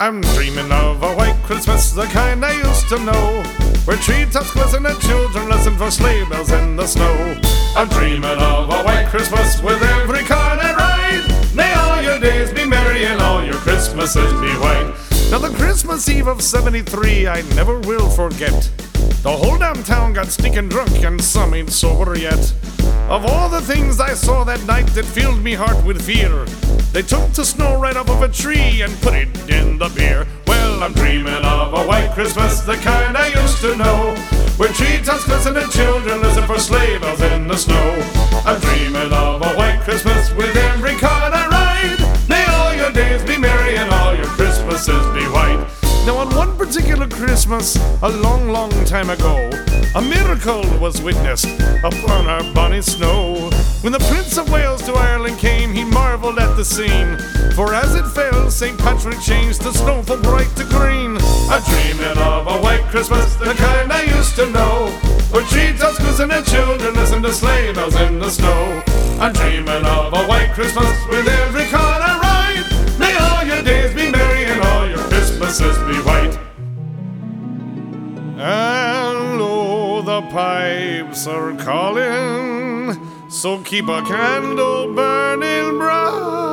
I'm dreaming of a white Christmas, the kind I used to know, where treetops glisten and children listen for sleigh bells in the snow. I'm dreaming of a white Christmas with every car that ride. May all your days be merry and all your Christmases be white. Now the Christmas Eve of '73 I never will forget. The whole damn town got stinking drunk and some ain't sober yet. Of all the things I saw that night that filled me heart with fear, they took the snow right off of a tree and put it in the beer. Well, I'm dreaming of a white Christmas, the kind I used to know, where treetops glisten and children listen for sleigh bells in the snow. I'm dreaming of a white Christmas with every car I ride. May all your days be merry and all your Christmases be white. Now on one particular Christmas, a long, long time ago, a miracle was witnessed upon our bonny snow. When the Prince of Wales to Ireland came, he marveled at the scene, for as it fell, St. Patrick changed the snow from bright to green. I'm dreaming of a white Christmas, the kind I used to know, where treetops glisten and children listen to sleigh bells in the snow. I'm dreaming of a white Christmas with every car I ride. May all your days be merry and all your Christmases be white. And lo, the pipes are calling, so keep a candle burning bright.